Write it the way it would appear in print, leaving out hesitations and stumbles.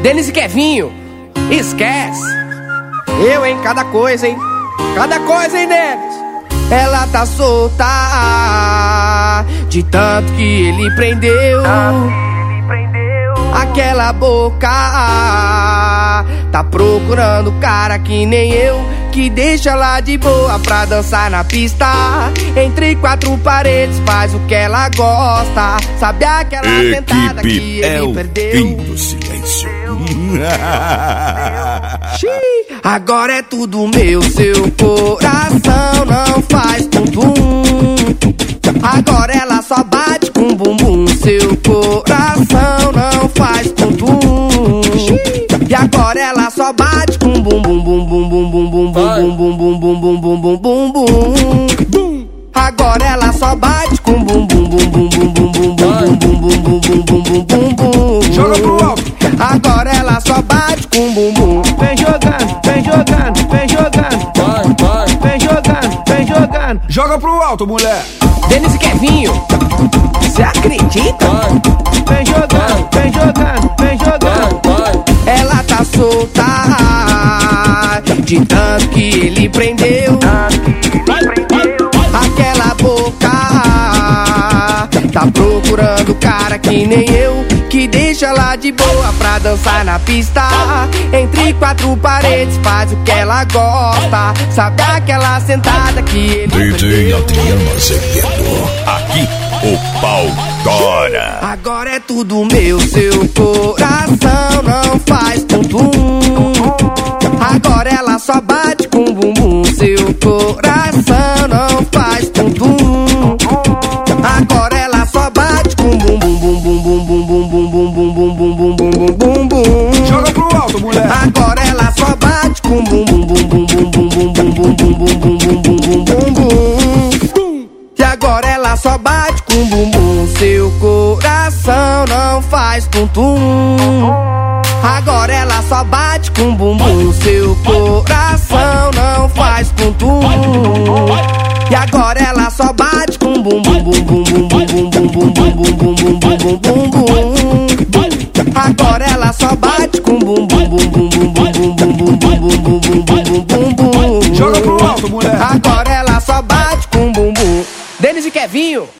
Denis e Kevinho, esquece. Eu, hein, cada coisa, hein. Cada coisa, hein, Denis. Ela tá solta de tanto que ele prendeu. Aquela boca tá procurando cara que nem eu, que deixa ela de boa pra dançar na pista. Entre quatro paredes faz o que ela gosta. Sabe aquela sentada que ele perdeu? Fim do silêncio. Agora é tudo meu, seu coração não faz tum-tum. Agora ela só bate com bumbum, seu coração não faz tum-tum. E agora ela só bate com bumbum, bum bum bum bum bum bum bum bum bum bum bum bum bum bum. Agora ela só bate com bumbum bum bum bum bum bum bum bum bum bum bum bum bum bum. Joga pro alto. Agora ela só bate com bumbum. Vem jogando, vem jogando, vem jogando. Vem jogando, vem jogando. Joga pro alto, mulher. Denis e Kevinho, cê acredita? Vem jogando, vem jogando, vem jogando. Ela tá solta de tanto que ele prendeu. Aquela boca tá procurando cara que nem eu, que deixa ela de boa pra dançar na pista. Entre quatro paredes faz o que ela gosta. Sabe aquela sentada que ele DJ Adriano Azevedo. Aqui o pau tora. Agora é tudo meu, seu coração não faz tum-tum. Agora ela só bate com bumbum, seu coração não faz tum-tum. Agora ela só bate com bumbum, bum bum bum bum bum bum bum bum bum bum bum bum bum bum. Joga pro alto, mulher. Agora ela só bate com bumbum bum bum bum bum bum bum bum bum bum bum bum bum bum. E agora ela só bate com bumbum, seu coração não faz tum-tum. Agora ela só bate com bumbum, seu coração não faz tum-tum. E agora ela só bate com bumbum bum bum bum bum bum bum bum bum bum bum bum bum bum. Agora ela só bate com bumbum bum bum bum bum bum bum bum bum bum bum bum bum bum. Joga pro alto, mulher. Agora ela só bate com bumbum. Denis e Kevinho.